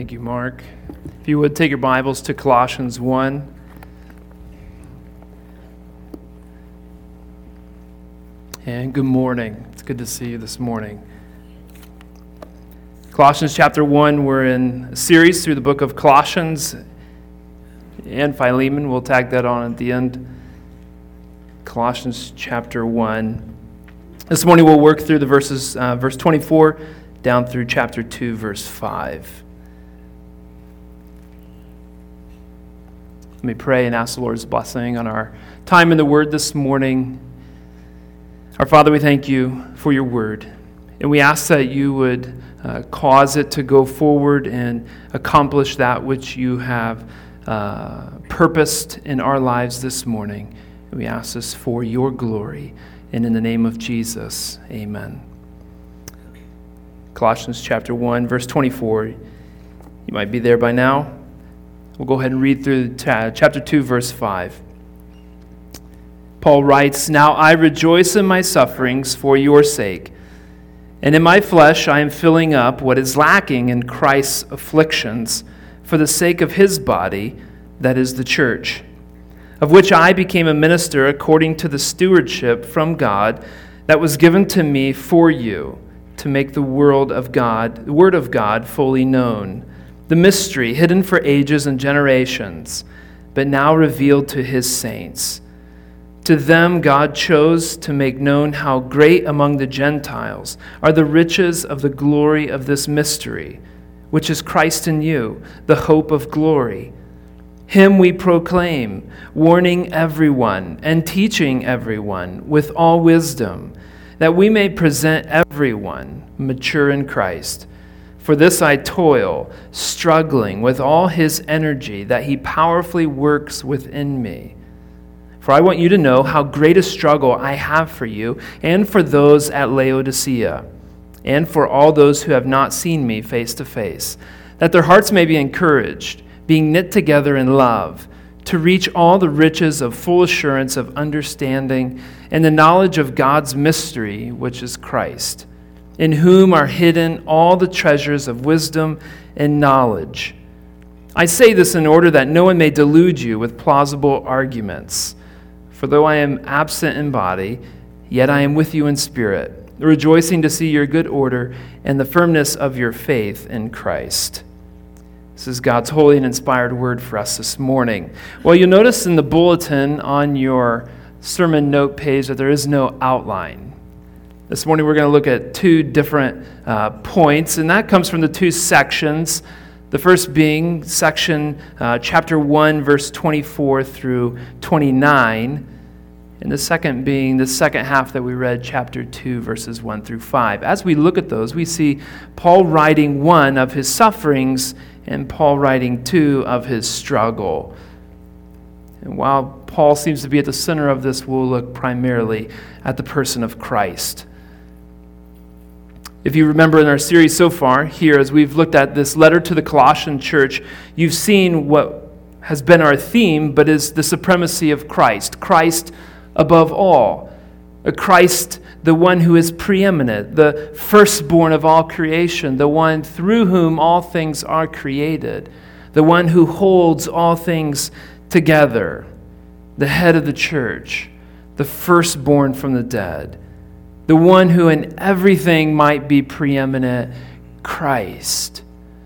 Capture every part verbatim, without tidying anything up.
Thank you, Mark. If you would take your Bibles to Colossians one. And good morning. It's good to see you this morning. Colossians chapter one, we're in a series through the book of Colossians and Philemon. We'll tag that on at the end. Colossians chapter one. This morning we'll work through the verses, uh, verse twenty-four down through chapter two, verse five. Let me pray and ask the Lord's blessing on our time in the Word this morning. Our Father, we thank you for your Word, and we ask that you would uh, cause it to go forward and accomplish that which you have uh, purposed in our lives this morning. And we ask this for your glory, and in the name of Jesus, amen. Colossians chapter one, verse twenty-four. You might be there by now. We'll go ahead and read through chapter two, verse five. Paul writes, "Now I rejoice in my sufferings for your sake, and in my flesh I am filling up what is lacking in Christ's afflictions for the sake of his body, that is the church, of which I became a minister according to the stewardship from God that was given to me for you, to make the world of God, the word of God fully known, the mystery hidden for ages and generations, but now revealed to his saints. To them God chose to make known how great among the Gentiles are the riches of the glory of this mystery, which is Christ in you, the hope of glory. Him we proclaim, warning everyone and teaching everyone with all wisdom, that we may present everyone mature in Christ. For this I toil, struggling with all his energy that he powerfully works within me. For I want you to know how great a struggle I have for you and for those at Laodicea, and for all those who have not seen me face to face, that their hearts may be encouraged, being knit together in love, to reach all the riches of full assurance of understanding and the knowledge of God's mystery, which is Christ, in whom are hidden all the treasures of wisdom and knowledge. I say this in order that no one may delude you with plausible arguments. For though I am absent in body, yet I am with you in spirit, rejoicing to see your good order and the firmness of your faith in Christ." This is God's holy and inspired word for us this morning. Well, you'll notice in the bulletin on your sermon note page that there is no outline. This morning we're going to look at two different uh, points, and that comes from the two sections. The first being section uh, chapter one, verse twenty-four through twenty-nine, and the second being the second half that we read, chapter two, verses one through five. As we look at those, we see Paul writing one of his sufferings and Paul writing two of his struggle. And while Paul seems to be at the center of this, we'll look primarily at the person of Christ. If you remember in our series so far here, as we've looked at this letter to the Colossian church, you've seen what has been our theme, but is the supremacy of Christ. Christ above all. A Christ, the one who is preeminent, the firstborn of all creation, the one through whom all things are created, the one who holds all things together, the head of the church, the firstborn from the dead, the one who in everything might be preeminent, Christ.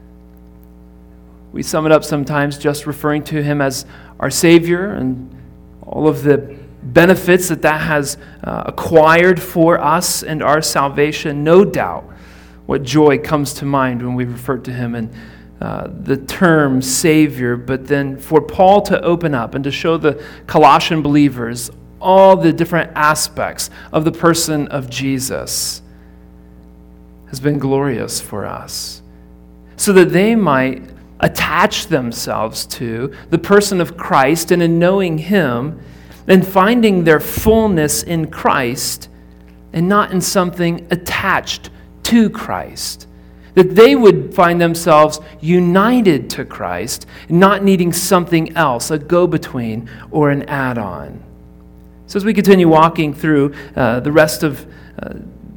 We sum it up sometimes just referring to him as our Savior and all of the benefits that that has uh, acquired for us and our salvation. No doubt what joy comes to mind when we refer to him in uh, the term Savior, but then for Paul to open up and to show the Colossian believers all the different aspects of the person of Jesus has been glorious for us, so that they might attach themselves to the person of Christ, and in knowing him and finding their fullness in Christ and not in something attached to Christ, that they would find themselves united to Christ, not needing something else, a go-between or an add-on. So as we continue walking through uh, the rest of uh,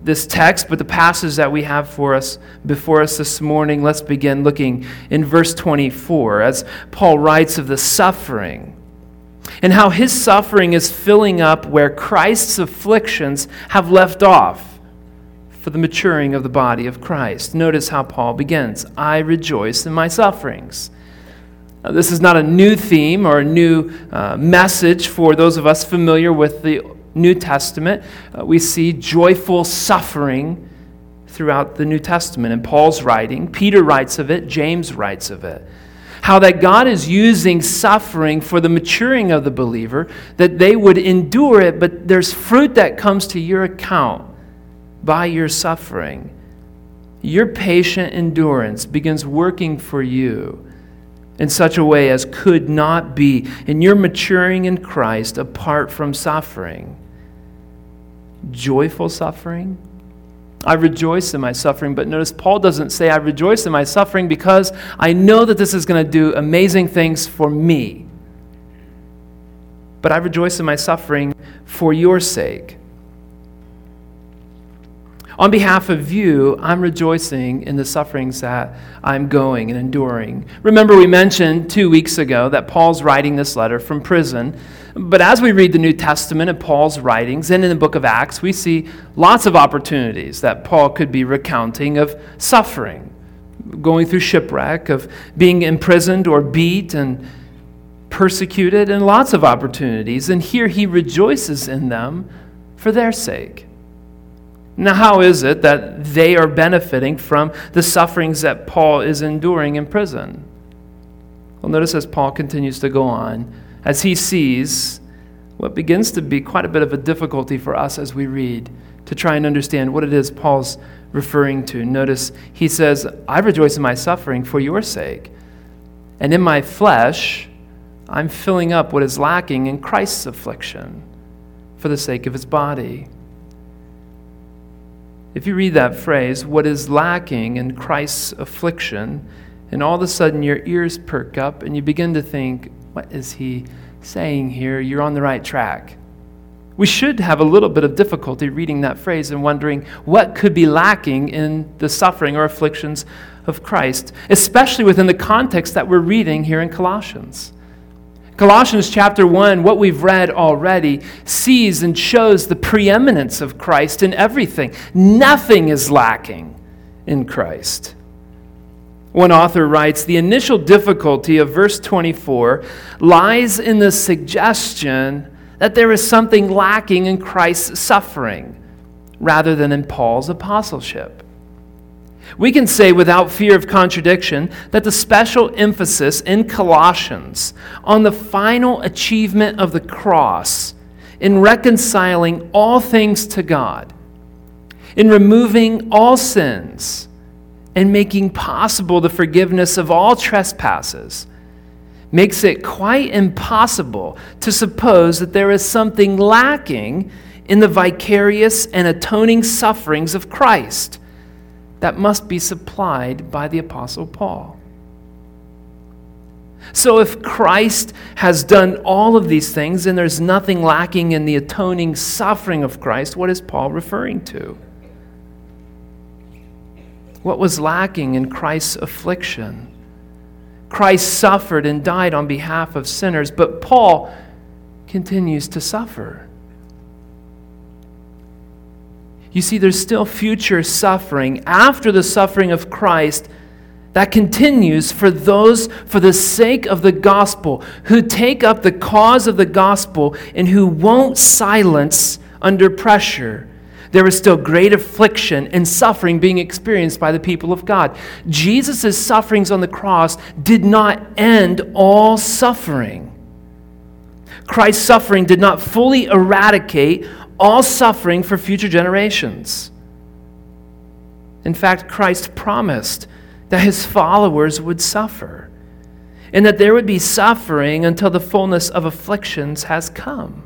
this text, but the passage that we have for us before us this morning, let's begin looking in verse twenty-four as Paul writes of the suffering and how his suffering is filling up where Christ's afflictions have left off for the maturing of the body of Christ. Notice how Paul begins, I rejoice in my sufferings. Now, this is not a new theme or a new uh, message for those of us familiar with the New Testament. Uh, we see joyful suffering throughout the New Testament. In Paul's writing, Peter writes of it, James writes of it. How that God is using suffering for the maturing of the believer, that they would endure it, but there's fruit that comes to your account by your suffering. Your patient endurance begins working for you in such a way as could not be, and you're maturing in Christ apart from suffering. Joyful suffering. I rejoice in my suffering, but notice Paul doesn't say I rejoice in my suffering because I know that this is going to do amazing things for me. But I rejoice in my suffering for your sake. On behalf of you, I'm rejoicing in the sufferings that I'm going and enduring. Remember, we mentioned two weeks ago that Paul's writing this letter from prison. But as we read the New Testament and Paul's writings and in the book of Acts, we see lots of opportunities that Paul could be recounting of suffering, going through shipwreck, of being imprisoned or beat and persecuted, and lots of opportunities. And here he rejoices in them for their sake. Now, how is it that they are benefiting from the sufferings that Paul is enduring in prison? Well, notice as Paul continues to go on, as he sees what begins to be quite a bit of a difficulty for us as we read, to try and understand what it is Paul's referring to. Notice he says, I rejoice in my suffering for your sake, and in my flesh I'm filling up what is lacking in Christ's affliction for the sake of his body. If you read that phrase, what is lacking in Christ's affliction, and all of a sudden your ears perk up and you begin to think, what is he saying here? You're on the right track. We should have a little bit of difficulty reading that phrase and wondering what could be lacking in the suffering or afflictions of Christ, especially within the context that we're reading here in Colossians. Colossians chapter one, what we've read already, sees and shows the preeminence of Christ in everything. Nothing is lacking in Christ. One author writes, the initial difficulty of verse twenty-four lies in the suggestion that there is something lacking in Christ's suffering rather than in Paul's apostleship. We can say without fear of contradiction that the special emphasis in Colossians on the final achievement of the cross in reconciling all things to God, in removing all sins, and making possible the forgiveness of all trespasses, makes it quite impossible to suppose that there is something lacking in the vicarious and atoning sufferings of Christ that must be supplied by the Apostle Paul. So if Christ has done all of these things and there's nothing lacking in the atoning suffering of Christ, what is Paul referring to? What was lacking in Christ's affliction? Christ suffered and died on behalf of sinners, but Paul continues to suffer. You see, there's still future suffering after the suffering of Christ that continues for those, for the sake of the gospel, who take up the cause of the gospel and who won't silence under pressure. There is still great affliction and suffering being experienced by the people of God. Jesus' sufferings on the cross did not end all suffering. Christ's suffering did not fully eradicate all suffering for future generations. In fact, Christ promised that his followers would suffer and that there would be suffering until the fullness of afflictions has come.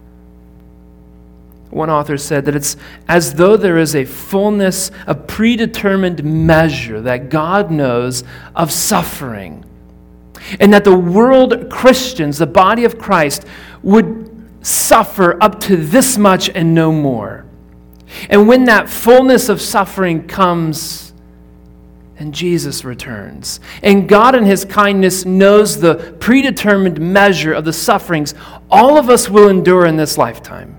One author said that it's as though there is a fullness, a predetermined measure that God knows of suffering, and that the world Christians, the body of Christ, would suffer up to this much and no more. And when that fullness of suffering comes, and Jesus returns. And God in his kindness knows the predetermined measure of the sufferings all of us will endure in this lifetime.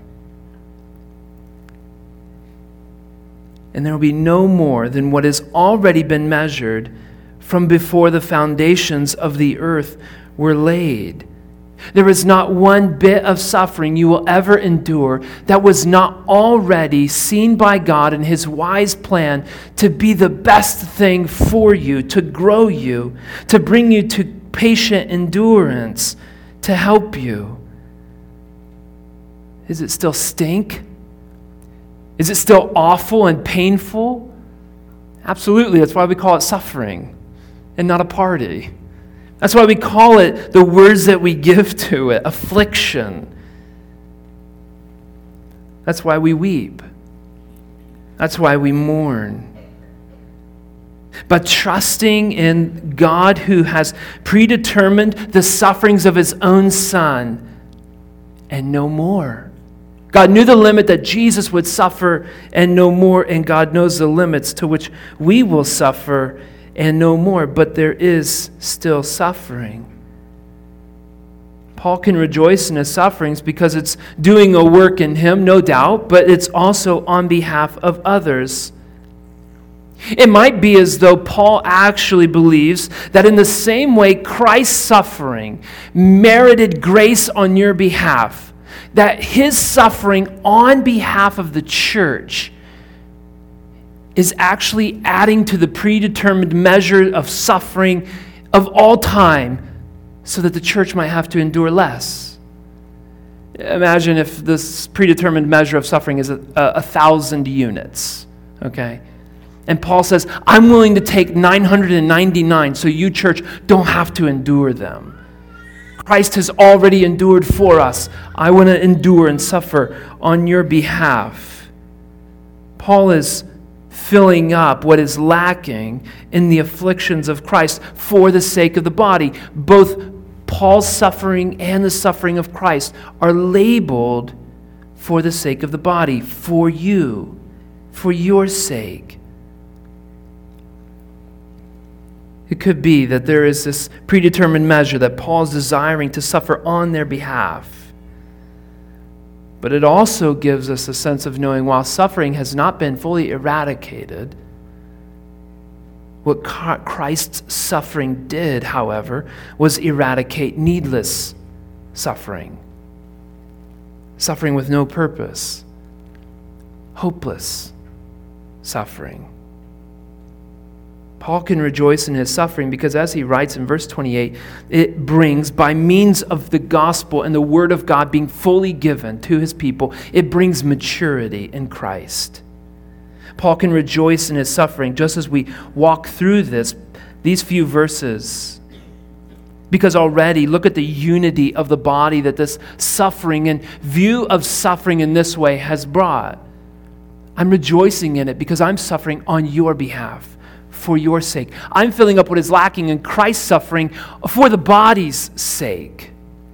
And there will be no more than what has already been measured from before the foundations of the earth were laid. There is not one bit of suffering you will ever endure that was not already seen by God in his wise plan to be the best thing for you, to grow you, to bring you to patient endurance, to help you. Is it still stink? Is it still awful and painful? Absolutely. That's why we call it suffering and not a party. That's why we call it the words that we give to it, affliction. That's why we weep. That's why we mourn. But trusting in God who has predetermined the sufferings of his own Son and no more. God knew the limit that Jesus would suffer and no more, and God knows the limits to which we will suffer and no more, but there is still suffering. Paul can rejoice in his sufferings because it's doing a work in him, no doubt, but it's also on behalf of others. It might be as though Paul actually believes that in the same way Christ's suffering merited grace on your behalf, that his suffering on behalf of the church is actually adding to the predetermined measure of suffering of all time so that the church might have to endure less. Imagine if this predetermined measure of suffering is a, a, a thousand units, okay? And Paul says, I'm willing to take nine hundred ninety-nine so you, church, don't have to endure them. Christ has already endured for us. I want to endure and suffer on your behalf. Paul is filling up what is lacking in the afflictions of Christ for the sake of the body. Both Paul's suffering and the suffering of Christ are labeled for the sake of the body, for you, for your sake. It could be that there is this predetermined measure that Paul's desiring to suffer on their behalf. But it also gives us a sense of knowing while suffering has not been fully eradicated, what Christ's suffering did, however, was eradicate needless suffering. Suffering with no purpose. Hopeless suffering. Paul can rejoice in his suffering because, as he writes in verse twenty-eight, it brings, by means of the gospel and the word of God being fully given to his people, it brings maturity in Christ. Paul can rejoice in his suffering just as we walk through this, these few verses. Because already, look at the unity of the body that this suffering and view of suffering in this way has brought. I'm rejoicing in it because I'm suffering on your behalf. For your sake. I'm filling up what is lacking in Christ's suffering for the body's sake.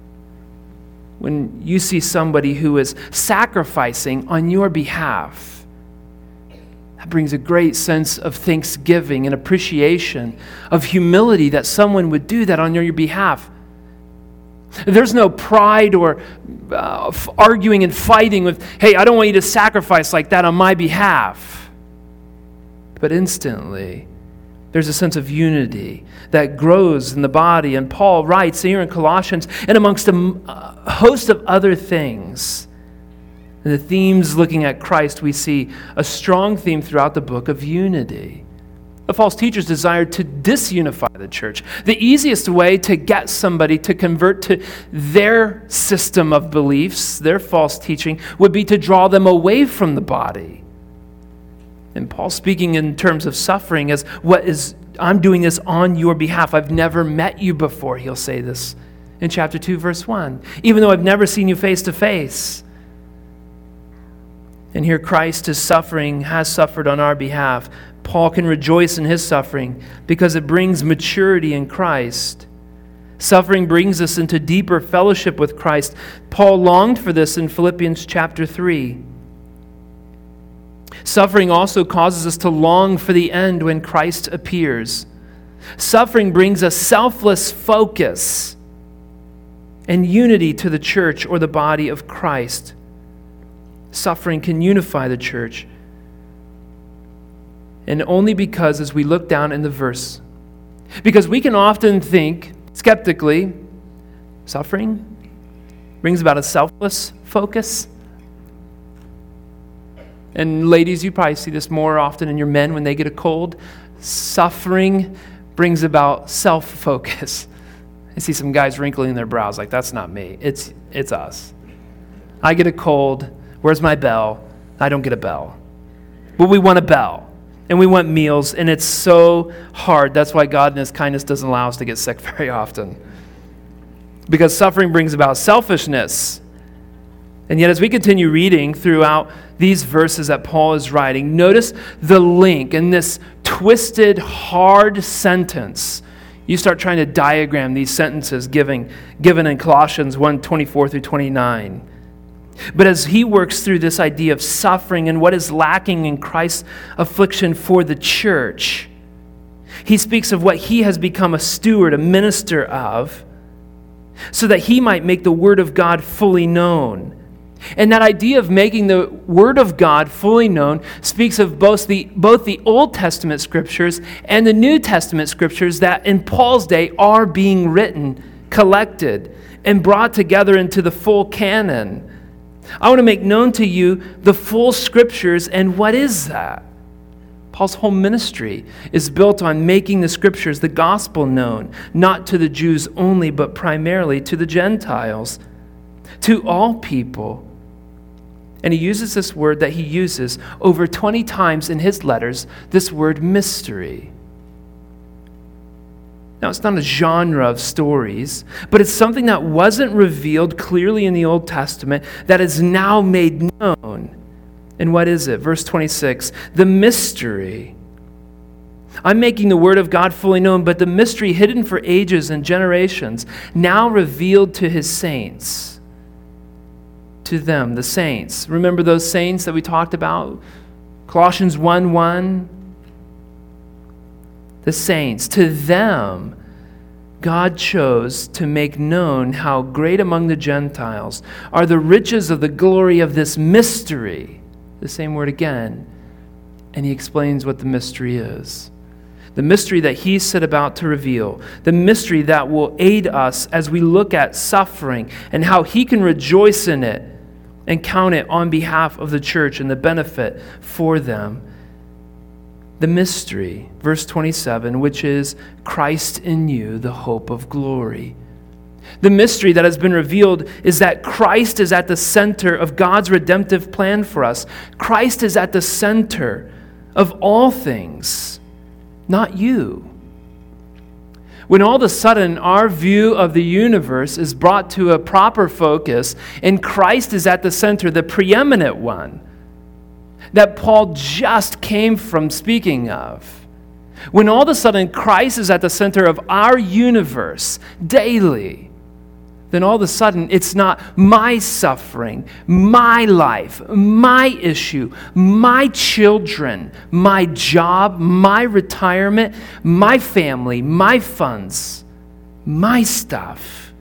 When you see somebody who is sacrificing on your behalf, that brings a great sense of thanksgiving and appreciation, of humility that someone would do that on your behalf. There's no pride or uh, arguing and fighting with, hey, I don't want you to sacrifice like that on my behalf. But instantly, there's a sense of unity that grows in the body. And Paul writes here in Colossians, and amongst a host of other things, in the themes looking at Christ, we see a strong theme throughout the book of unity. The false teachers desired to disunify the church. The easiest way to get somebody to convert to their system of beliefs, their false teaching, would be to draw them away from the body. And Paul speaking in terms of suffering as what is, I'm doing this on your behalf. I've never met you before, he'll say this in chapter two, verse one. Even though I've never seen you face to face. And here Christ is suffering, has suffered on our behalf. Paul can rejoice in his suffering because it brings maturity in Christ. Suffering brings us into deeper fellowship with Christ. Paul longed for this in Philippians chapter three. Suffering also causes us to long for the end when Christ appears. Suffering brings a selfless focus and unity to the church or the body of Christ. Suffering can unify the church. And only because, as we look down in the verse, because we can often think, skeptically, suffering brings about a selfless focus. And ladies, you probably see this more often in your men when they get a cold. Suffering brings about self-focus. I see some guys wrinkling their brows like, that's not me. It's it's us. I get a cold. Where's my bell? I don't get a bell. But we want a bell. And we want meals. And it's so hard. That's why God in His kindness doesn't allow us to get sick very often. Because suffering brings about selfishness. And yet as we continue reading throughout these verses that Paul is writing, notice the link in this twisted, hard sentence. You start trying to diagram these sentences given, given in Colossians one, twenty-four through twenty-nine. But as he works through this idea of suffering and what is lacking in Christ's affliction for the church, he speaks of what he has become a steward, a minister of, so that he might make the Word of God fully known. And that idea of making the Word of God fully known speaks of both the, both the Old Testament Scriptures and the New Testament Scriptures that in Paul's day are being written, collected, and brought together into the full canon. I want to make known to you the full Scriptures, and what is that? Paul's whole ministry is built on making the Scriptures, the gospel, known, not to the Jews only, but primarily to the Gentiles, to all people. And he uses this word that he uses over twenty times in his letters, this word mystery. Now, it's not a genre of stories, but it's something that wasn't revealed clearly in the Old Testament that is now made known. And what is it? Verse twenty-six, the mystery. I'm making the Word of God fully known, but the mystery hidden for ages and generations, now revealed to His saints. To them, the saints. Remember those saints that we talked about? Colossians one one. The saints. To them, God chose to make known how great among the Gentiles are the riches of the glory of this mystery. The same word again. And he explains what the mystery is. The mystery that he set about to reveal. The mystery that will aid us as we look at suffering and how he can rejoice in it and count it on behalf of the church and the benefit for them. The mystery, verse twenty-seven, which is Christ in you, the hope of glory. The mystery that has been revealed is that Christ is at the center of God's redemptive plan for us. Christ is at the center of all things, not you. When all of a sudden our view of the universe is brought to a proper focus and Christ is at the center, the preeminent one that Paul just came from speaking of, when all of a sudden Christ is at the center of our universe daily, then all of a sudden it's not my suffering, my life, my issue, my children, my job, my retirement, my family, my funds, my stuff.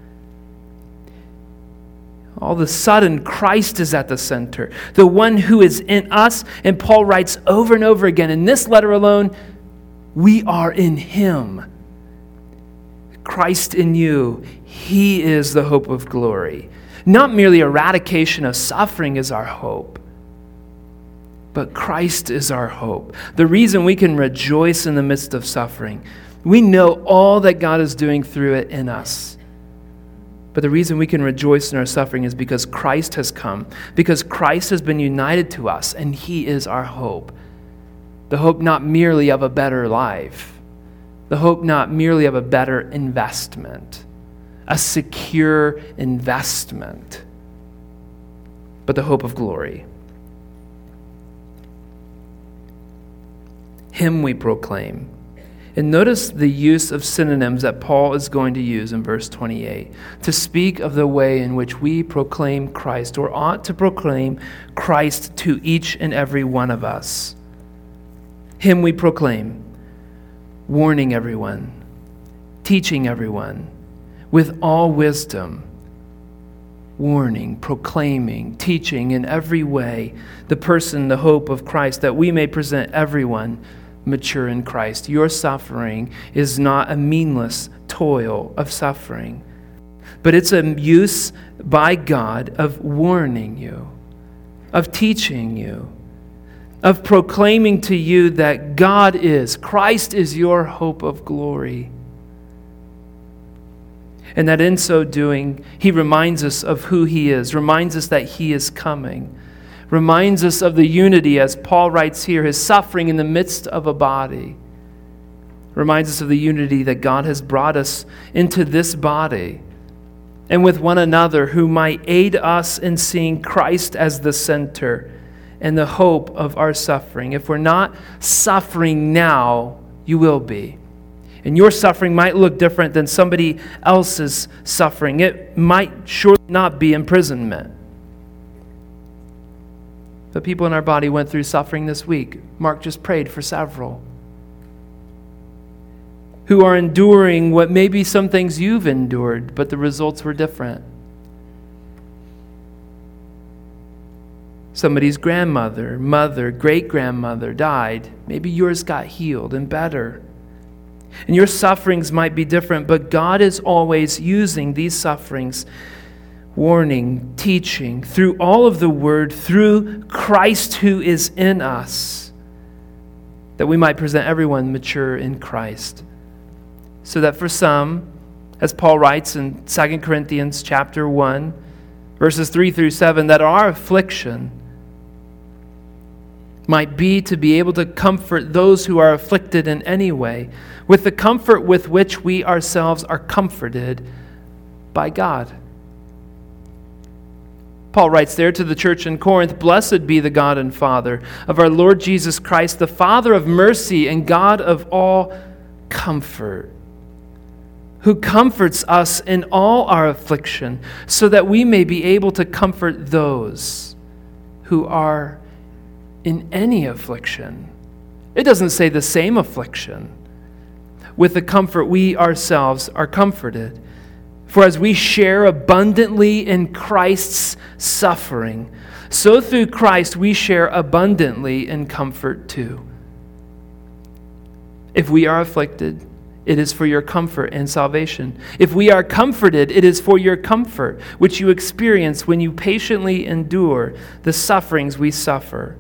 All of a sudden, Christ is at the center, the one who is in us. And Paul writes over and over again in this letter alone, we are in Him. Christ in you, He is the hope of glory. Not merely eradication of suffering is our hope, but Christ is our hope. The reason we can rejoice in the midst of suffering, we know all that God is doing through it in us. But the reason we can rejoice in our suffering is because Christ has come, because Christ has been united to us, and He is our hope. The hope not merely of a better life, the hope not merely of a better investment, a secure investment, but the hope of glory. Him we proclaim, And notice the use of synonyms that Paul is going to use in verse twenty-eight to speak of the way in which we proclaim Christ, or ought to proclaim Christ to each and every one of us. Him we proclaim, warning everyone, teaching everyone with all wisdom, warning, proclaiming, teaching in every way the person, the hope of Christ, that we may present everyone mature in Christ. Your suffering is not a meaningless toil of suffering, but it's a use by God of warning you, of teaching you, of proclaiming to you that God is, Christ is your hope of glory. And that in so doing, he reminds us of who he is, reminds us that he is coming, reminds us of the unity, as Paul writes here, his suffering in the midst of a body, reminds us of the unity that God has brought us into this body and with one another, who might aid us in seeing Christ as the center and the hope of our suffering. If we're not suffering now, you will be. And your suffering might look different than somebody else's suffering. It might surely not be imprisonment. But people in our body went through suffering this week. Mark just prayed for several who are enduring what may be some things you've endured, but the results were different. Somebody's grandmother, mother, great-grandmother died. Maybe yours got healed and better. And your sufferings might be different, but God is always using these sufferings, warning, teaching, through all of the Word, through Christ who is in us, that we might present everyone mature in Christ. So that for some, as Paul writes in Second Corinthians chapter one, verses three through seven, that our affliction might be to be able to comfort those who are afflicted in any way, with the comfort with which we ourselves are comforted by God. Paul writes there to the church in Corinth, "Blessed be the God and Father of our Lord Jesus Christ, the Father of mercy and God of all comfort, who comforts us in all our affliction, so that we may be able to comfort those who are in any affliction." It doesn't say the same affliction. With the comfort we ourselves are comforted. For as we share abundantly in Christ's suffering, so through Christ we share abundantly in comfort too. If we are afflicted, it is for your comfort and salvation. If we are comforted, it is for your comfort, which you experience when you patiently endure the sufferings we suffer.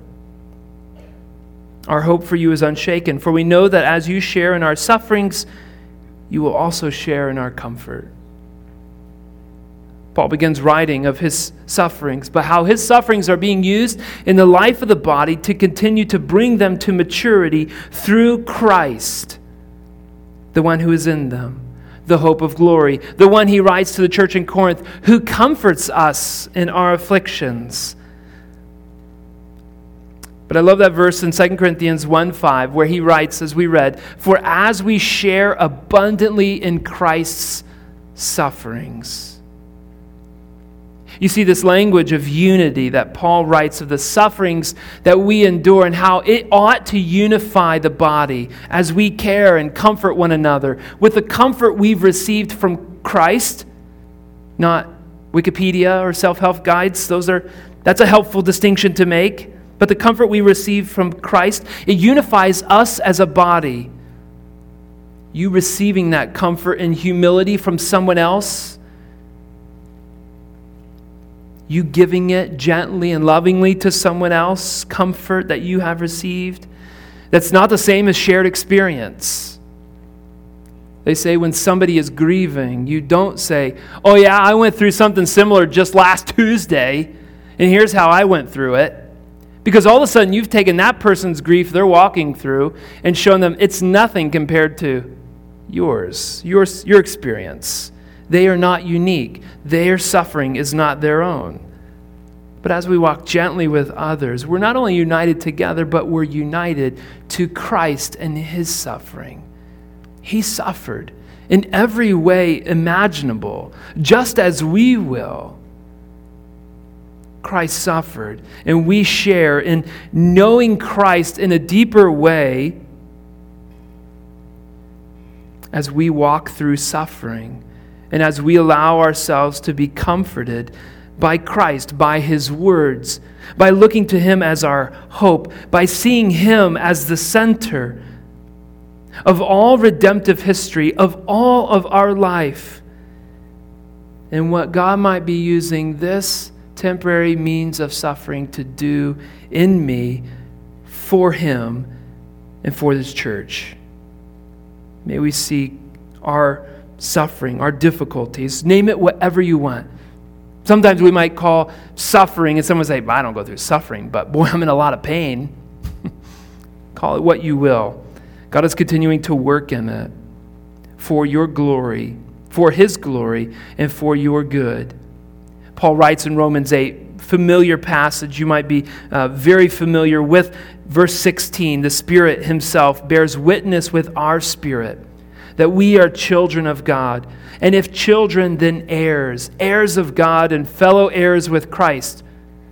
Our hope for you is unshaken, for we know that as you share in our sufferings, you will also share in our comfort. Paul begins writing of his sufferings, but how his sufferings are being used in the life of the body to continue to bring them to maturity through Christ, the one who is in them, the hope of glory, the one he writes to the church in Corinth, who comforts us in our afflictions. But I love that verse in Second Corinthians one five, where he writes, as we read, "For as we share abundantly in Christ's sufferings." You see this language of unity that Paul writes of the sufferings that we endure and how it ought to unify the body as we care and comfort one another with the comfort we've received from Christ, not Wikipedia or self-help guides. Those are that's a helpful distinction to make. But the comfort we receive from Christ, it unifies us as a body. You receiving that comfort and humility from someone else, you giving it gently and lovingly to someone else, comfort that you have received, that's not the same as shared experience. They say when somebody is grieving, you don't say, "Oh yeah, I went through something similar just last Tuesday, and here's how I went through it." Because all of a sudden you've taken that person's grief they're walking through and shown them it's nothing compared to yours, your, your experience. They are not unique. Their suffering is not their own. But as we walk gently with others, we're not only united together, but we're united to Christ and his suffering. He suffered in every way imaginable, just as we will. Christ suffered, and we share in knowing Christ in a deeper way as we walk through suffering and as we allow ourselves to be comforted by Christ, by His words, by looking to Him as our hope, by seeing Him as the center of all redemptive history, of all of our life, and what God might be using this temporary means of suffering to do in me for Him and for this church. May we see our suffering, our difficulties, name it whatever you want. Sometimes we might call suffering, and someone say, I don't go through suffering, but boy, I'm in a lot of pain. Call it what you will. God is continuing to work in it for your glory, for His glory, and for your good. Paul writes in Romans eight, familiar passage, you might be uh, very familiar with verse sixteen. The Spirit Himself bears witness with our spirit that we are children of God. And if children, then heirs, heirs of God and fellow heirs with Christ,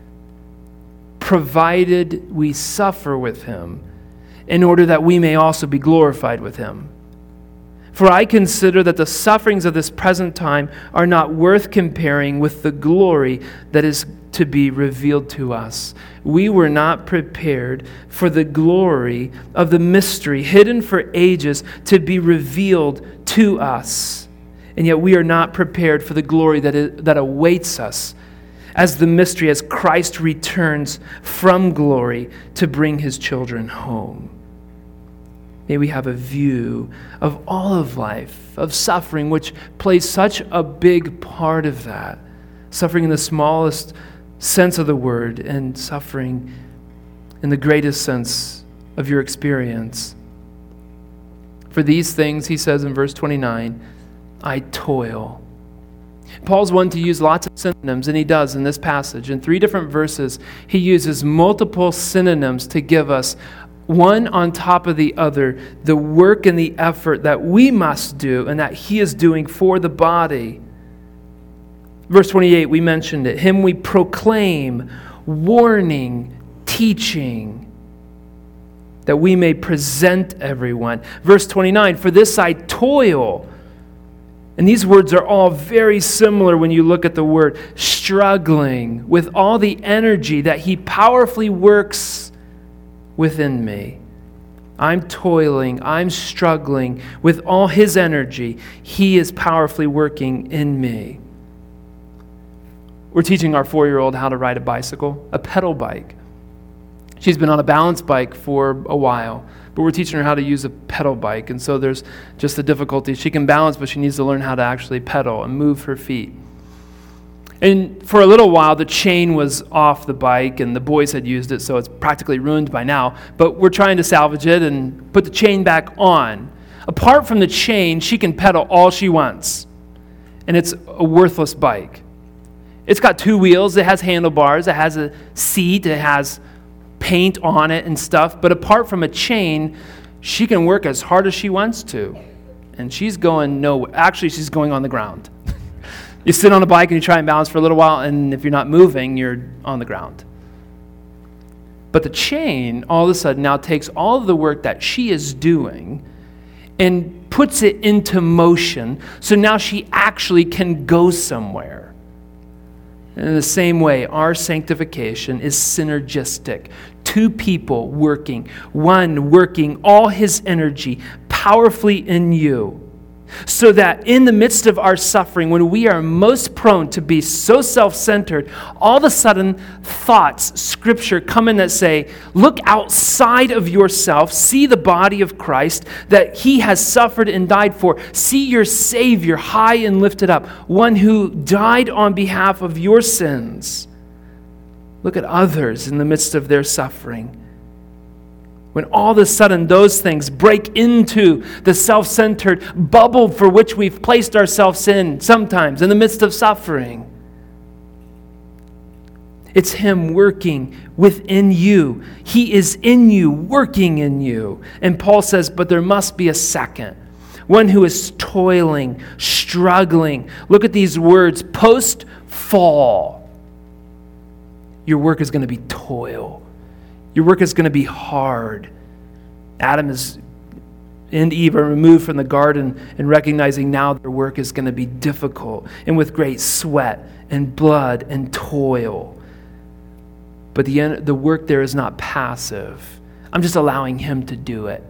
provided we suffer with Him, in order that we may also be glorified with Him. For I consider that the sufferings of this present time are not worth comparing with the glory that is to be revealed to us. We were not prepared for the glory of the mystery hidden for ages to be revealed to us. And yet we are not prepared for the glory that is, that awaits us as the mystery, as Christ returns from glory to bring His children home. May we have a view of all of life, of suffering, which plays such a big part of that. Suffering in the smallest sense of the word, and suffering in the greatest sense of your experience. For these things, he says in verse twenty-nine, I toil. Paul's one to use lots of synonyms, and he does in this passage. In three different verses, he uses multiple synonyms to give us one on top of the other, the work and the effort that we must do and that he is doing for the body. Verse twenty-eight, we mentioned it. Him we proclaim, warning, teaching, that we may present everyone. Verse twenty-nine, for this I toil. And these words are all very similar when you look at the word struggling with all the energy that he powerfully works within me. I'm toiling, I'm struggling with all his energy. He is powerfully working in me. We're teaching our four-year-old how to ride a bicycle, a pedal bike. She's been on a balance bike for a while, but we're teaching her how to use a pedal bike. And so there's just the difficulty. She can balance, but she needs to learn how to actually pedal and move her feet. And for a little while, the chain was off the bike, and the boys had used it, so it's practically ruined by now. But we're trying to salvage it and put the chain back on. Apart from the chain, she can pedal all she wants. And it's a worthless bike. It's got two wheels, it has handlebars, it has a seat, it has paint on it and stuff. But apart from a chain, she can work as hard as she wants to. And she's going no, actually she's going on the ground. You sit on a bike and you try and balance for a little while, and if you're not moving, you're on the ground. But the chain, all of a sudden, now takes all of the work that she is doing and puts it into motion, so now she actually can go somewhere. And in the same way, our sanctification is synergistic. Two people working, one working all his energy powerfully in you, so that in the midst of our suffering, when we are most prone to be so self-centered, all of a sudden thoughts, scripture come in that say, look outside of yourself, see the body of Christ that he has suffered and died for. See your Savior high and lifted up, one who died on behalf of your sins. Look at others in the midst of their suffering. When all of a sudden those things break into the self-centered bubble for which we've placed ourselves in sometimes in the midst of suffering. It's him working within you. He is in you, working in you. And Paul says, but there must be a second. one who is toiling, struggling. Look at these words, post-fall. Your work is going to be toil. Your work is going to be hard. Adam is and Eve are removed from the garden and recognizing now their work is going to be difficult and with great sweat and blood and toil. But the, end, the work there is not passive. I'm just allowing Him to do it.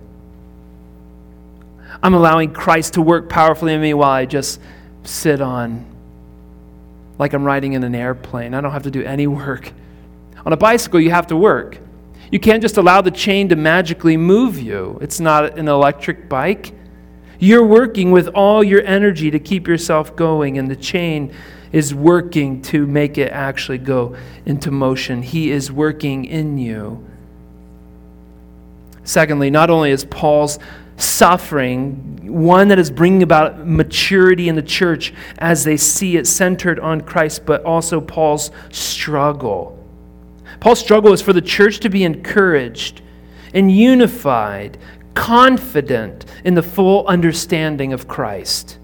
I'm allowing Christ to work powerfully in me while I just sit on, like I'm riding in an airplane. I don't have to do any work. On a bicycle, you have to work. You can't just allow the chain to magically move you. It's not an electric bike. You're working with all your energy to keep yourself going, and the chain is working to make it actually go into motion. He is working in you. Secondly, not only is Paul's suffering one that is bringing about maturity in the church as they see it centered on Christ, but also Paul's struggle. Paul's struggle is for the church to be encouraged and unified, confident in the full understanding of Christ.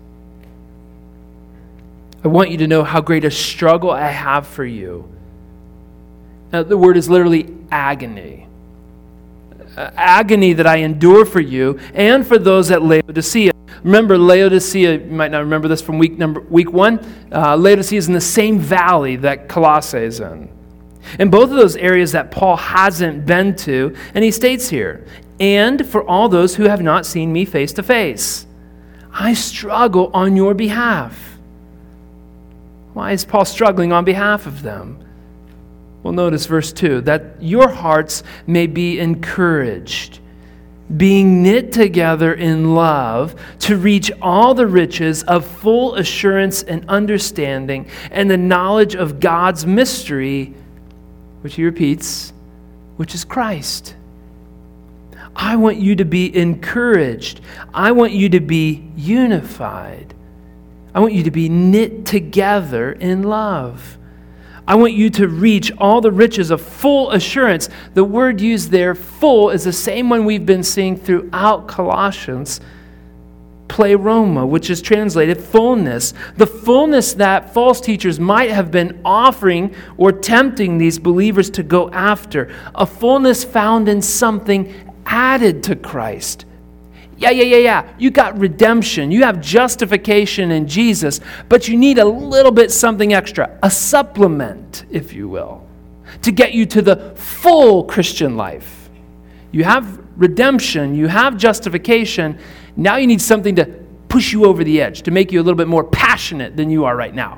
I want you to know how great a struggle I have for you. Now, the word is literally agony. Uh, agony that I endure for you and for those at Laodicea. Remember, Laodicea, you might not remember this from week number week one. Uh, Laodicea is in the same valley that Colossae is in. And both of those areas that Paul hasn't been to, and he states here, and for all those who have not seen me face to face, I struggle on your behalf. Why is Paul struggling on behalf of them? Well, notice verse two, that your hearts may be encouraged, being knit together in love to reach all the riches of full assurance and understanding and the knowledge of God's mystery, which he repeats, which is Christ. I want you to be encouraged. I want you to be unified. I want you to be knit together in love. I want you to reach all the riches of full assurance. The word used there, full, is the same one we've been seeing throughout Colossians. Pleroma, which is translated fullness. The fullness that false teachers might have been offering or tempting these believers to go after. A fullness found in something added to Christ. Yeah, yeah, yeah, yeah. You got redemption. You have justification in Jesus, but you need a little bit something extra, a supplement, if you will, to get you to the full Christian life. You have redemption. You have justification. Now you need something to push you over the edge, to make you a little bit more passionate than you are right now.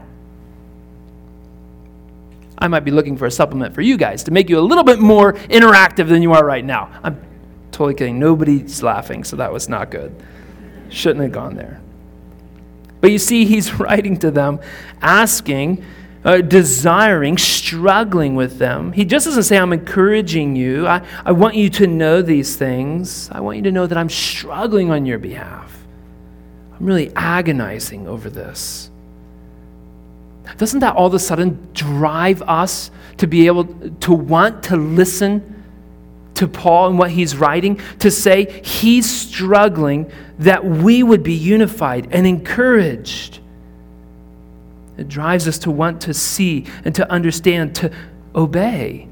I might be looking for a supplement for you guys to make you a little bit more interactive than you are right now. I'm totally kidding. Nobody's laughing, so that was not good. Shouldn't have gone there. But you see, he's writing to them, asking, uh, desiring, struggling with them. He just doesn't say, I'm encouraging you. I, I want you to know these things. I want you to know that I'm struggling on your behalf. I'm really agonizing over this. Doesn't that all of a sudden drive us to be able to want to listen to Paul and what he's writing? To say he's struggling, that we would be unified and encouraged. It drives us to want to see and to understand, to obey.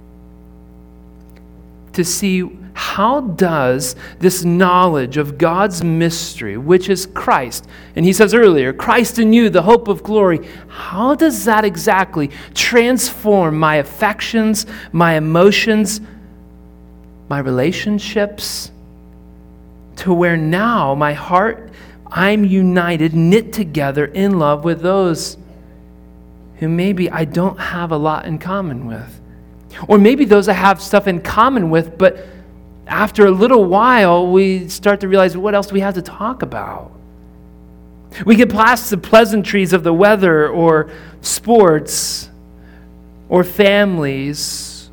To see, how does this knowledge of God's mystery, which is Christ, and he says earlier, Christ in you, the hope of glory, how does that exactly transform my affections, my emotions, my relationships, to where now my heart, I'm united, knit together in love with those who maybe I don't have a lot in common with. Or maybe those I have stuff in common with, but after a little while, we start to realize, what else do we have to talk about? We get past the pleasantries of the weather or sports or families.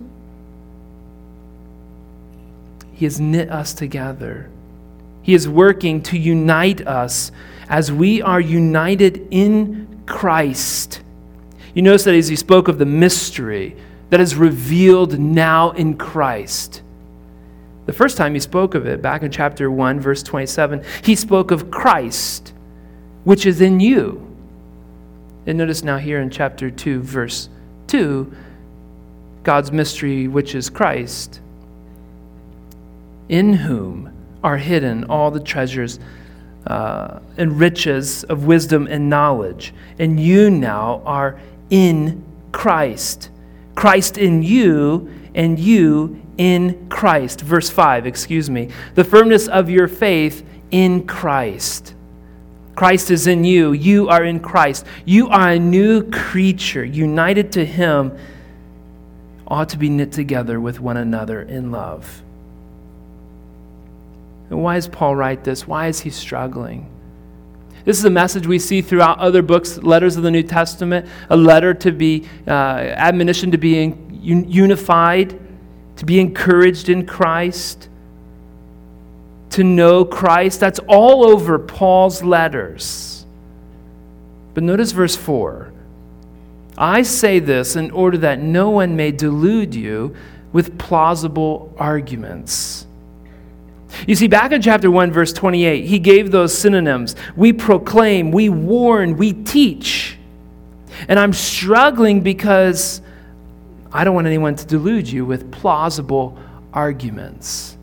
He has knit us together. He is working to unite us as we are united in Christ. You notice that as he spoke of the mystery that is revealed now in Christ, The first time he spoke of it, back in chapter one, verse twenty-seven, he spoke of Christ, which is in you. And notice now here in chapter two, verse two, God's mystery, which is Christ, in whom are hidden all the treasures uh, and riches of wisdom and knowledge. And you now are in Christ. Christ in you, and you in Christ. Verse five, excuse me. The firmness of your faith in Christ. Christ is in you. You are in Christ. You are a new creature, united to Him, ought to be knit together with one another in love. And why does Paul write this? Why is he struggling? This is a message we see throughout other books, letters of the New Testament, a letter to be, uh, admonition to be in, un, unified, to be encouraged in Christ, to know Christ. That's all over Paul's letters. But notice verse four. I say this in order that no one may delude you with plausible arguments. You see, back in chapter one, verse twenty-eight, he gave those synonyms. We proclaim, we warn, we teach. And I'm struggling because I don't want anyone to delude you with plausible arguments.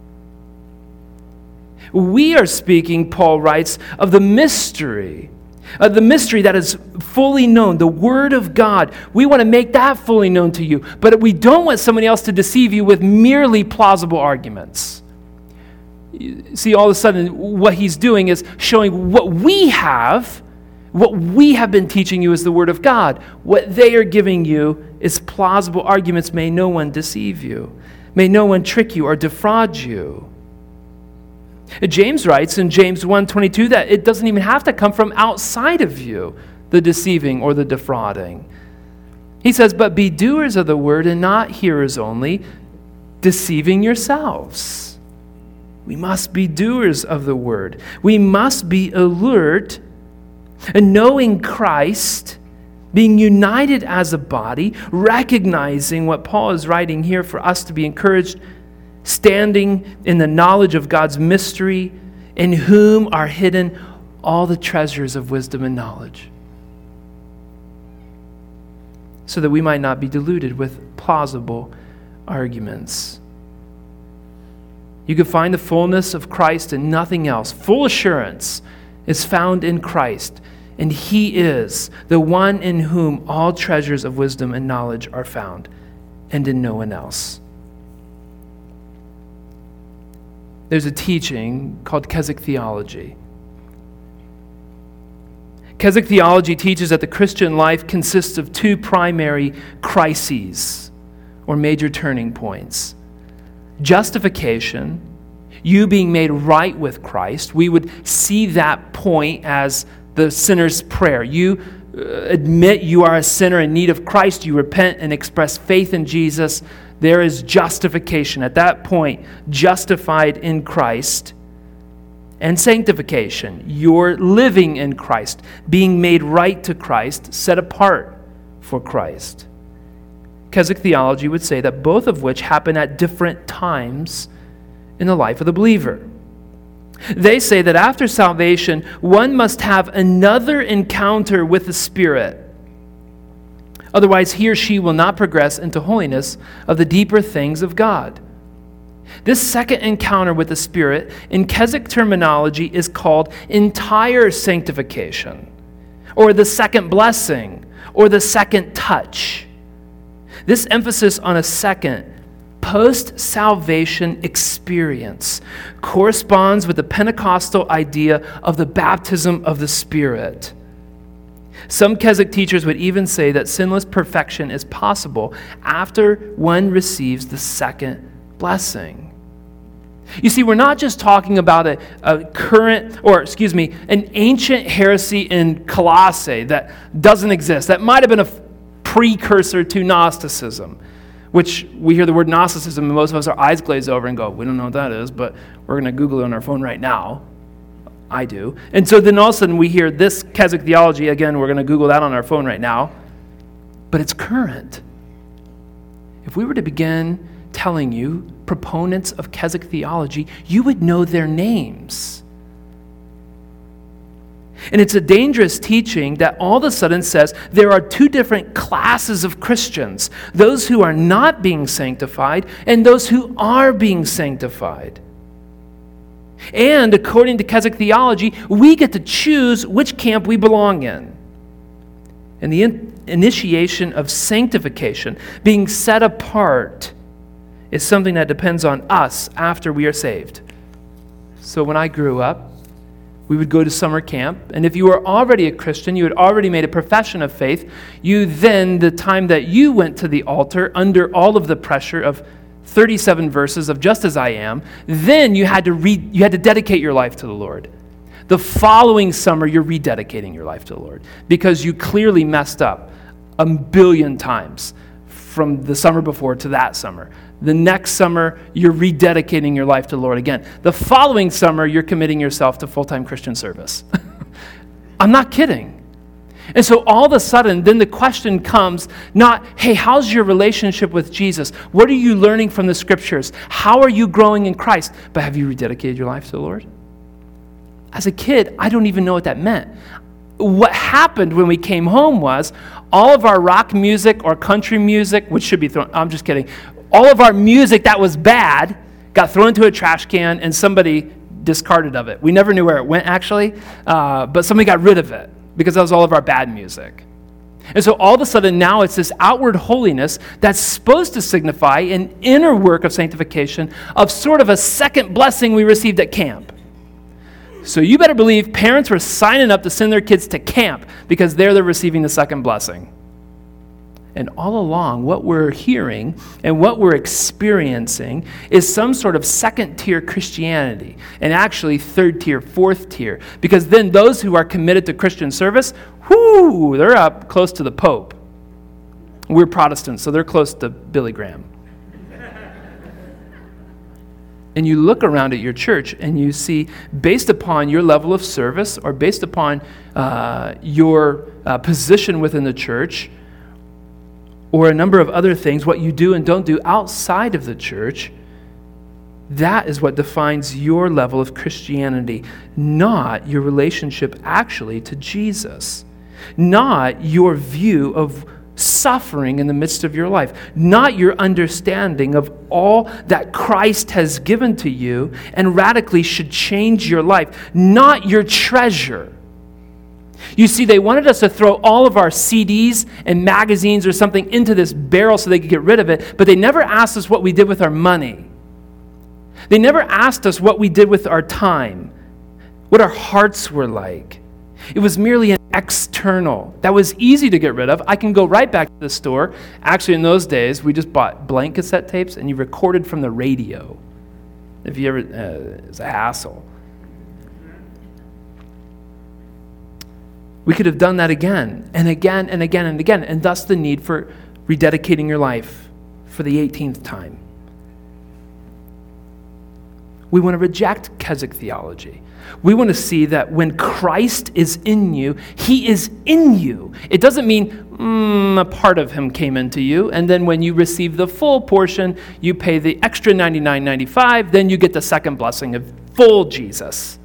We are speaking, Paul writes, of the mystery, of the mystery that is fully known, the Word of God. We want to make that fully known to you, but we don't want somebody else to deceive you with merely plausible arguments. See, all of a sudden, what he's doing is showing what we have, what we have been teaching you is the Word of God. What they are giving you is plausible arguments. May no one deceive you. May no one trick you or defraud you. James writes in James one twenty-two that it doesn't even have to come from outside of you, the deceiving or the defrauding. He says, but be doers of the word and not hearers only, deceiving yourselves. We must be doers of the word. We must be alert and knowing Christ, being united as a body, recognizing what Paul is writing here for us to be encouraged, standing in the knowledge of God's mystery, in whom are hidden all the treasures of wisdom and knowledge, so that we might not be deluded with plausible arguments. You can find the fullness of Christ in nothing else. Full assurance is found in Christ, and He is the one in whom all treasures of wisdom and knowledge are found, and in no one else. There's a teaching called Keswick theology. Keswick theology teaches that the Christian life consists of two primary crises, or major turning points. Justification, you being made right with Christ. We would see that point as the sinner's prayer. You admit you are a sinner in need of Christ. You repent and express faith in Jesus. There is justification. At that point, justified in Christ. And sanctification, you're living in Christ, being made right to Christ, set apart for Christ. Keswick theology would say that both of which happen at different times in the life of the believer. They say that after salvation, one must have another encounter with the Spirit. Otherwise, he or she will not progress into holiness of the deeper things of God. This second encounter with the Spirit, in Keswick terminology, is called entire sanctification, or the second blessing, or the second touch. This emphasis on a second post-salvation experience corresponds with the Pentecostal idea of the baptism of the Spirit. Some Keswick teachers would even say that sinless perfection is possible after one receives the second blessing. You see, we're not just talking about a, a current, or excuse me, an ancient heresy in Colossae that doesn't exist, that might have been a precursor to Gnosticism, which we hear the word Gnosticism and most of us, our eyes glaze over and go, we don't know what that is, but we're going to Google it on our phone right now. I do. And so then all of a sudden we hear this Keswick theology, again, we're going to Google that on our phone right now, but it's current. If we were to begin telling you, proponents of Keswick theology, you would know their names. And it's a dangerous teaching that all of a sudden says there are two different classes of Christians, those who are not being sanctified and those who are being sanctified. And according to Keswick theology, we get to choose which camp we belong in. And the in- initiation of sanctification, being set apart, is something that depends on us after we are saved. So when I grew up, we would go to summer camp, and if you were already a Christian, you had already made a profession of faith, you then, the time that you went to the altar under all of the pressure of thirty-seven verses of Just As I Am, then you had to read, you had to dedicate your life to the Lord. The following summer, you're rededicating your life to the Lord because you clearly messed up a billion times from the summer before to that summer. The next summer, you're rededicating your life to the Lord again. The following summer, you're committing yourself to full-time Christian service. I'm not kidding. And so all of a sudden, then the question comes not, hey, how's your relationship with Jesus? What are you learning from the Scriptures? How are you growing in Christ? But have you rededicated your life to the Lord? As a kid, I don't even know what that meant. What happened when we came home was all of our rock music or country music, which should be thrown, I'm just kidding, all of our music that was bad got thrown into a trash can and somebody discarded of it. We never knew where it went, actually, uh, but somebody got rid of it because that was all of our bad music. And so all of a sudden now it's this outward holiness that's supposed to signify an inner work of sanctification of sort of a second blessing we received at camp. So you better believe parents were signing up to send their kids to camp because there they're receiving the second blessing. And all along, what we're hearing and what we're experiencing is some sort of second-tier Christianity, and actually third-tier, fourth-tier, because then those who are committed to Christian service, whoo, they're up close to the Pope. We're Protestants, so they're close to Billy Graham. And you look around at your church and you see, based upon your level of service or based upon uh, your uh, position within the church, or a number of other things, what you do and don't do outside of the church, that is what defines your level of Christianity, not your relationship actually to Jesus, not your view of suffering in the midst of your life, not your understanding of all that Christ has given to you and radically should change your life, not your treasure. You see, they wanted us to throw all of our C Ds and magazines or something into this barrel so they could get rid of it, but they never asked us what we did with our money. They never asked us what we did with our time, what our hearts were like. It was merely an external that was easy to get rid of. I can go right back to the store. Actually, in those days, we just bought blank cassette tapes and you recorded from the radio. If you ever, uh, it's a hassle. We could have done that again and again and again and again, and thus the need for rededicating your life for the eighteenth time. We want to reject Keswick theology. We want to see that when Christ is in you, he is in you. It doesn't mean mm, a part of him came into you, and then when you receive the full portion, you pay the extra ninety-nine ninety-five, then you get the second blessing of full Jesus,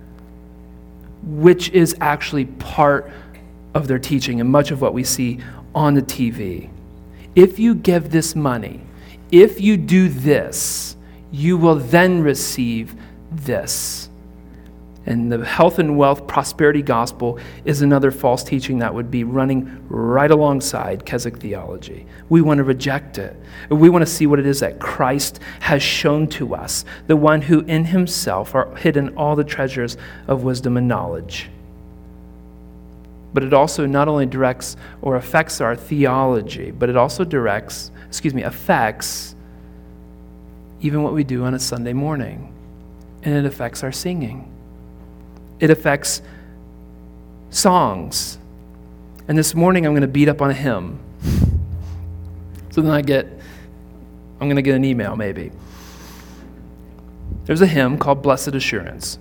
which is actually part of their teaching and much of what we see on the T V. If you give this money, if you do this, you will then receive this. And the health and wealth prosperity gospel is another false teaching that would be running right alongside Keswick theology. We want to reject it. We want to see what it is that Christ has shown to us, the one who in himself are hidden all the treasures of wisdom and knowledge. But it also not only directs or affects our theology, but it also directs, excuse me, affects even what we do on a Sunday morning. And it affects our singing. It affects songs. And this morning I'm going to beat up on a hymn. So then I get, I'm going to get an email maybe. There's a hymn called Blessed Assurance.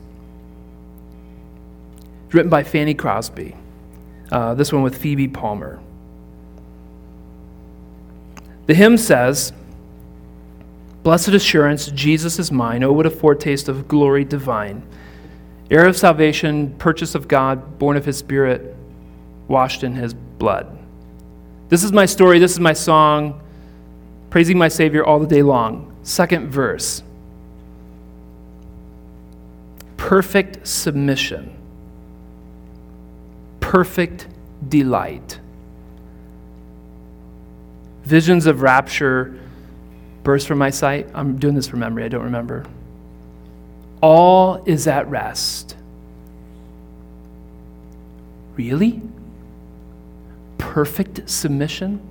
It's written by Fanny Crosby. Uh, this one with Phoebe Palmer. The hymn says, Blessed assurance, Jesus is mine. Oh, what a foretaste of glory divine. Heir of salvation, purchase of God, born of his Spirit, washed in his blood. This is my story. This is my song, praising my Savior all the day long. Second verse. Perfect submission. Perfect delight. Visions of rapture burst from my sight. I'm doing this from memory. I don't remember. All is at rest. Really? Perfect submission?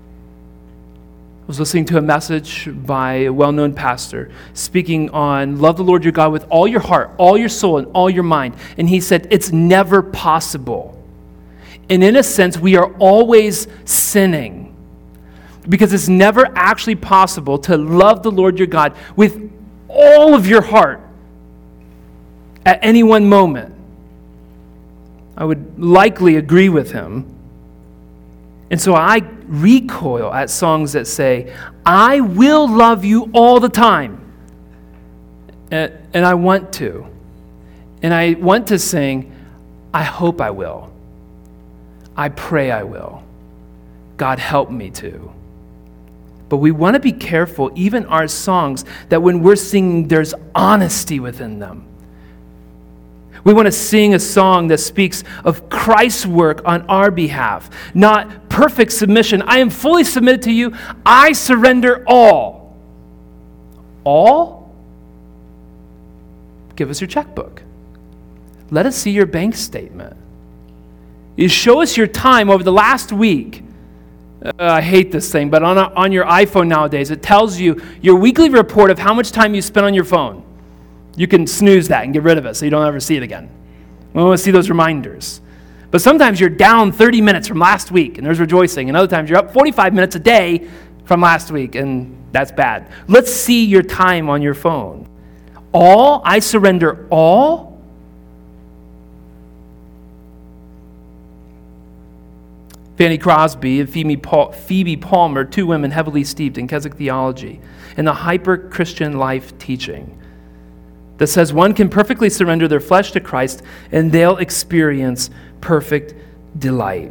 I was listening to a message by a well-known pastor speaking on love the Lord your God with all your heart, all your soul, and all your mind. And he said, it's never possible. And in a sense, we are always sinning because it's never actually possible to love the Lord your God with all of your heart at any one moment. I would likely agree with him. And so I recoil at songs that say, I will love you all the time. And, and I want to. And I want to sing, I hope I will. I pray I will. God help me to. But we want to be careful, even our songs, that when we're singing, there's honesty within them. We want to sing a song that speaks of Christ's work on our behalf, not perfect submission. I am fully submitted to you. I surrender all. All? Give us your checkbook. Let us see your bank statement. You show us your time over the last week. Uh, I hate this thing, but on, a, on your iPhone nowadays, it tells you your weekly report of how much time you spent on your phone. You can snooze that and get rid of it so you don't ever see it again. We want to see those reminders. But sometimes you're down thirty minutes from last week, and there's rejoicing. And other times you're up forty-five minutes a day from last week, and that's bad. Let's see your time on your phone. All? I surrender all? Fanny Crosby and Phoebe, Paul, Phoebe Palmer, two women heavily steeped in Keswick theology and the hyper-Christian life teaching that says one can perfectly surrender their flesh to Christ and they'll experience perfect delight.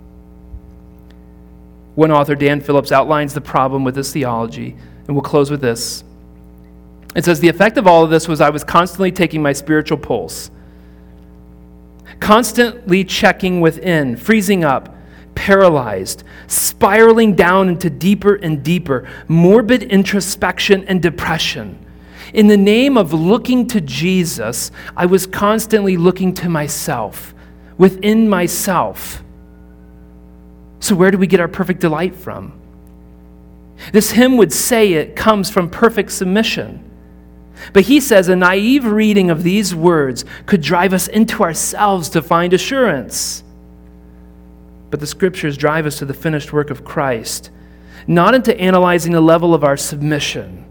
One author, Dan Phillips, outlines the problem with this theology, and we'll close with this. It says, the effect of all of this was I was constantly taking my spiritual pulse, constantly checking within, freezing up, paralyzed, spiraling down into deeper and deeper, morbid introspection and depression. In the name of looking to Jesus, I was constantly looking to myself, within myself. So where do we get our perfect delight from? This hymn would say it comes from perfect submission. But he says a naive reading of these words could drive us into ourselves to find assurance. But the scriptures drive us to the finished work of Christ, not into analyzing the level of our submission.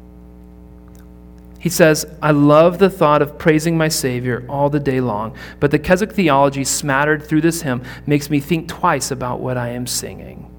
He says, I love the thought of praising my Savior all the day long, but the Keswick theology smattered through this hymn makes me think twice about what I am singing.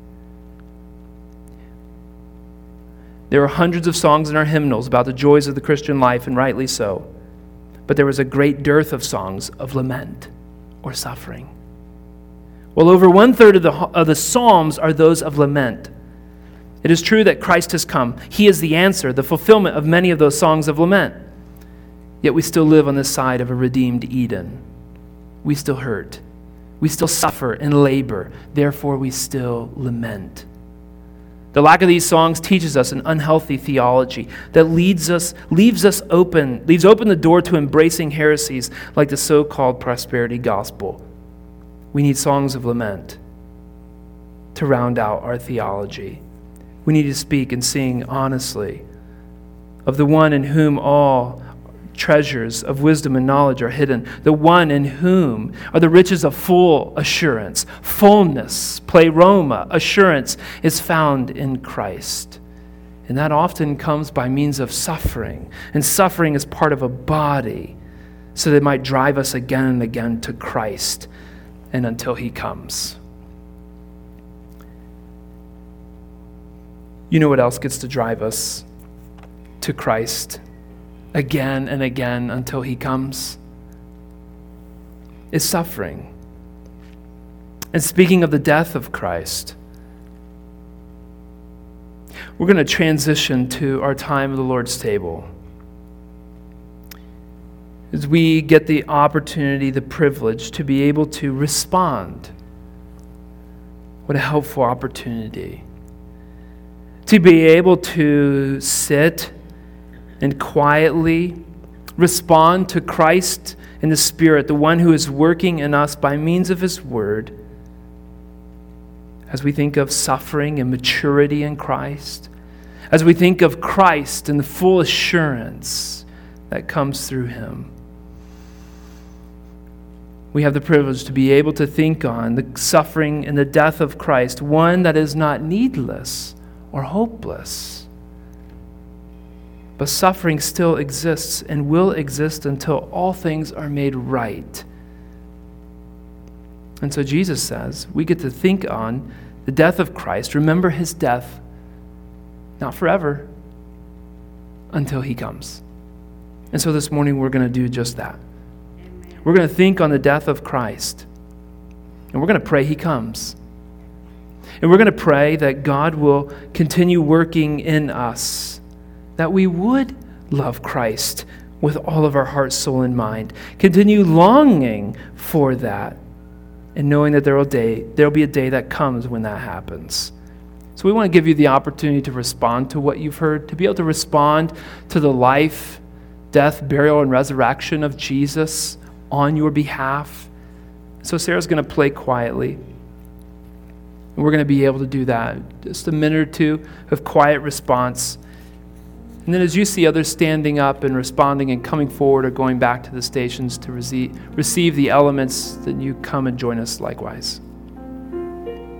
There are hundreds of songs in our hymnals about the joys of the Christian life, and rightly so. But there was a great dearth of songs of lament or suffering. Well, over one-third of the, of the Psalms are those of lament. It is true that Christ has come. He is the answer, the fulfillment of many of those songs of lament. Yet we still live on this side of a redeemed Eden. We still hurt. We still suffer and labor. Therefore, we still lament. The lack of these songs teaches us an unhealthy theology that leads us, leaves us open, leaves open the door to embracing heresies like the so-called prosperity gospel. We need songs of lament to round out our theology. We need to speak and sing honestly of the one in whom all treasures of wisdom and knowledge are hidden, the one in whom are the riches of full assurance, fullness, pleroma, assurance is found in Christ. And that often comes by means of suffering. And suffering is part of a body so that it might drive us again and again to Christ and until he comes. You know what else gets to drive us to Christ again and again until he comes is suffering. And speaking of the death of Christ, we're going to transition to our time of the Lord's table, as we get the opportunity, the privilege to be able to respond. What a helpful opportunity. To be able to sit and quietly respond to Christ in the Spirit, the one who is working in us by means of his word, as we think of suffering and maturity in Christ, as we think of Christ and the full assurance that comes through him. We have the privilege to be able to think on the suffering and the death of Christ, one that is not needless or hopeless. But suffering still exists and will exist until all things are made right. And so Jesus says we get to think on the death of Christ, remember his death, not forever, until he comes. And so this morning we're going to do just that. Amen. We're going to think on the death of Christ, and we're going to pray he comes. And we're going to pray that God will continue working in us, that we would love Christ with all of our heart, soul, and mind. Continue longing for that, and knowing that there will day there will be a day that comes when that happens. So we want to give you the opportunity to respond to what you've heard, to be able to respond to the life, death, burial, and resurrection of Jesus on your behalf. So Sarah's going to play quietly, and we're going to be able to do that. Just a minute or two of quiet response. And then as you see others standing up and responding and coming forward or going back to the stations to receive, receive the elements, then you come and join us likewise.